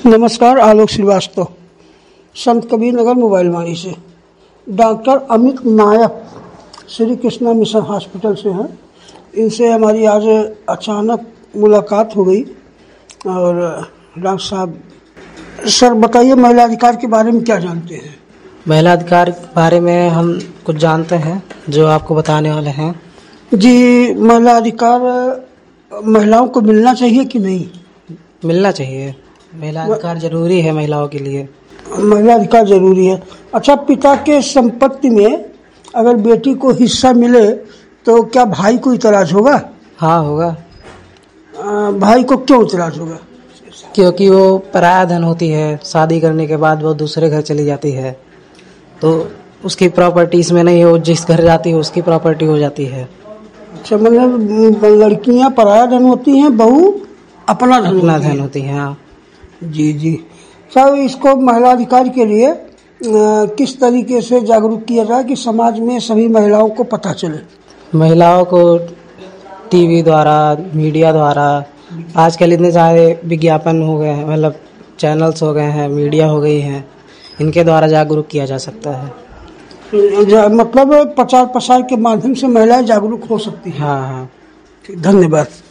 नमस्कार, आलोक श्रीवास्तव, संत कबीर नगर मोबाइल वाणी से। Doctor Amit Nayak Shri Krishna mission hospital से हैं। इनसे हमारी आज अचानक मुलाकात हो गई। और डॉक्टर साहब, सर बताइए, महिला अधिकार के बारे में क्या जानते हैं? महिला अधिकार के बारे में हम कुछ जानते हैं जो आपको बताने वाले हैं। जी, महिला अधिकार महिलाओं को मिलना चाहिए कि नहीं? मिलना चाहिए। महिला अधिकार जरूरी है महिलाओं के लिए। महिला अधिकार जरूरी है। अच्छा, पिता के संपत्ति में अगर बेटी को हिस्सा मिले तो क्या भाई को इतराज होगा? हाँ, होगा। भाई को क्यों इतराज होगा? क्योंकि वो पराया धन होती है। शादी करने के बाद वो दूसरे घर चली जाती है तो उसकी प्रॉपर्टी इसमें नहीं हो, जिस घर जाती है उसकी प्रॉपर्टी हो जाती है। अच्छा, मतलब लड़कियां पराया धन होती हैं, बहू अपना धन होती है। हाँ जी जी। सर, इसको महिला अधिकार के लिए किस तरीके से जागरूक किया जाए कि समाज में सभी महिलाओं को पता चले? महिलाओं को टीवी द्वारा, मीडिया द्वारा, आजकल इतने सारे विज्ञापन हो गए हैं, मतलब चैनल्स हो गए हैं, मीडिया हो गई हैं, इनके द्वारा जागरूक किया जा सकता है। मतलब प्रचार प्रसार के माध्यम से महिलाएं जागरूक हो सकती हैं। हाँ हाँ। धन्यवाद।